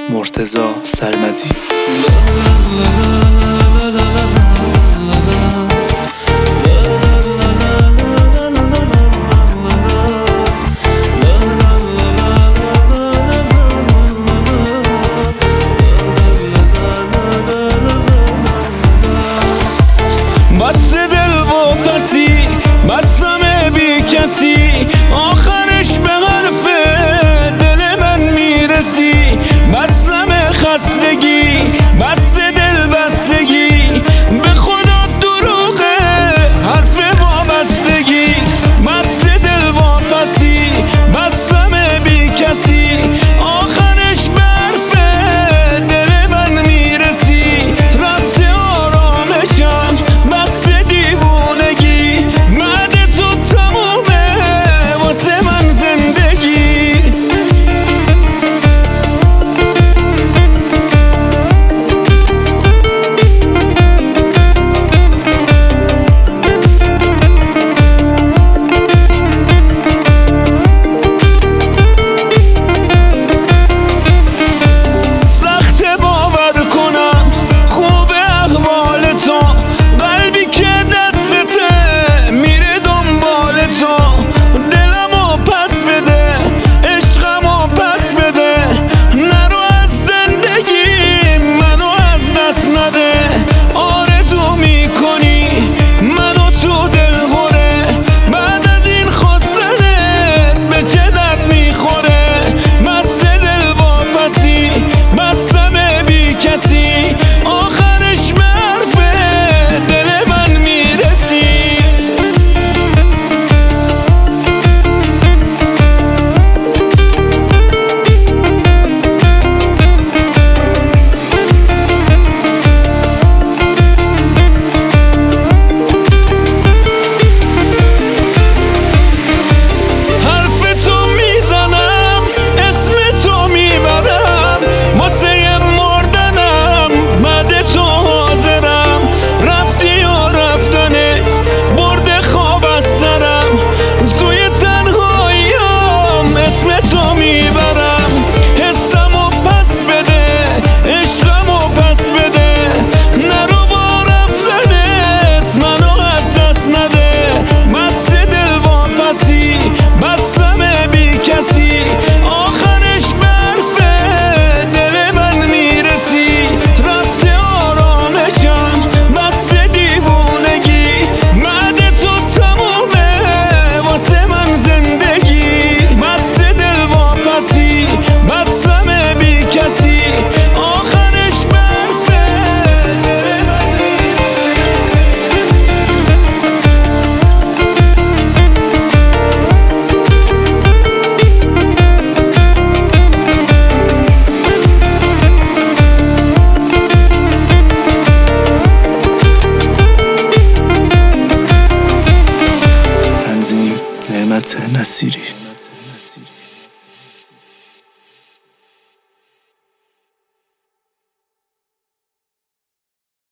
مرتضی سرمدی. بس دل و پسی بستم بی کسی، آخرش به حرف دل من میرسی. بستم خستگی بس دل بستگی، به خدا دروغه حرف وابستگی. بس دل و پسی بستم بی کسی، آخرش به حرف دل من میرسی. رفته آرامشم بس دیوونگی، بعد تو تمومه واسه من زندگی. سخت باور کنم خوب احوال تو، قلبی که دستته میره دنبال تو. دلمو پس بده عشقمو پس بده، نرو از زندگی منو از دست نده. آرزو میکنی منو تو دل غره، بعد از این خواستنت به چه درد میخوره. بس دل و پسی بستم بی کسی، آخرش به حرف دل من میرسی. حرف تو میزنم اسم تو میبرم، واسه مردنم بعد تو حاضرم. رفتی و رفتنت برده خواب از سرم، توی تنهاییم اسم تو میبرم. حسمو پس بده عشقمو پس بده، نرو با رفتنت منو از دست نده. بس دل و پسی بستم بی کسی، آخرش به حرف دل من میرسی. رفته آرامشم بس دیوونگی، بعد تو تمومه واسه من زندگی. بس دل و پسی بستم بی کسی، آخرش به حرف دل من تنظیم نعمت نصیری.